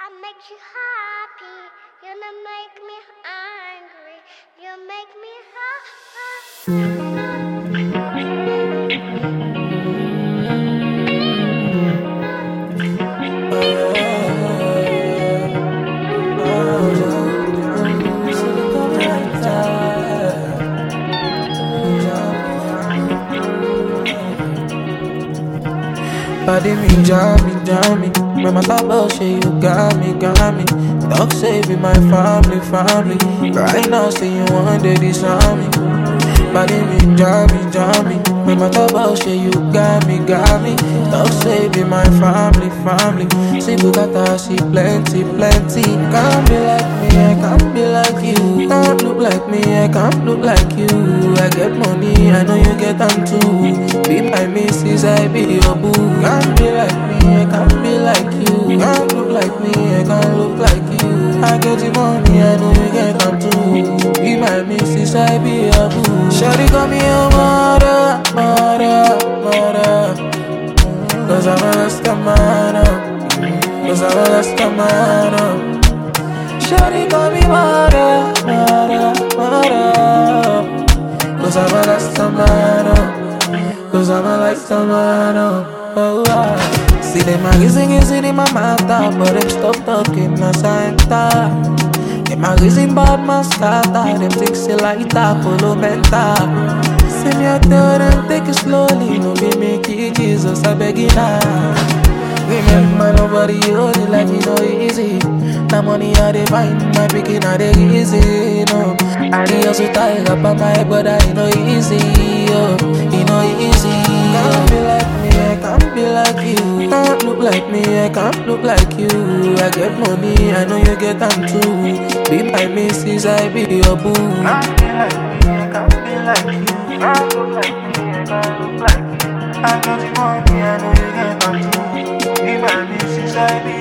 I make you happy. You don't make me angry. You make me Body me, jam me. When my top about shit, you got me. Dog saving my family. Right now, say you want to disarm me. Body me, jam me. When my top about shit, you got me. Dog saving my family. See Bugatti, see plenty. Can't be like me, I can't be like you. Can't look like me, I can't look like you. I get money, I know you get them too. Be my missus, I be your boo. Can't be like me, I can't be like you. Can't look like me, I can't look like you. I get the money, I know you get them too. Be my missus, I be your boo. Shawty call me your mother. Cause I'm a Rastamano. Shawty call me mother. Cause I'm a Rastamano. Oh, ah. See them a reason in my matter, but them stop talking na Santa. Them a reason bad man scatter, them think say like that, polo mental. See me out there, them take it slowly, no be make it Jesus, I beg you now. Remember nobody hold it like it no easy. The money I dey find, my picking I dey easy, no. I dey also tie up on my brother, it no easy, oh, it no easy. Can't be like me, I can't be like you. Can't look like me, I can't look like you. I get money, I know you get them too. Be my missus, I be your boo. Can't be like me, I can't be like you. Can't look like me, I can't look like you. I got the money, I know you get them too. Be my missus, I be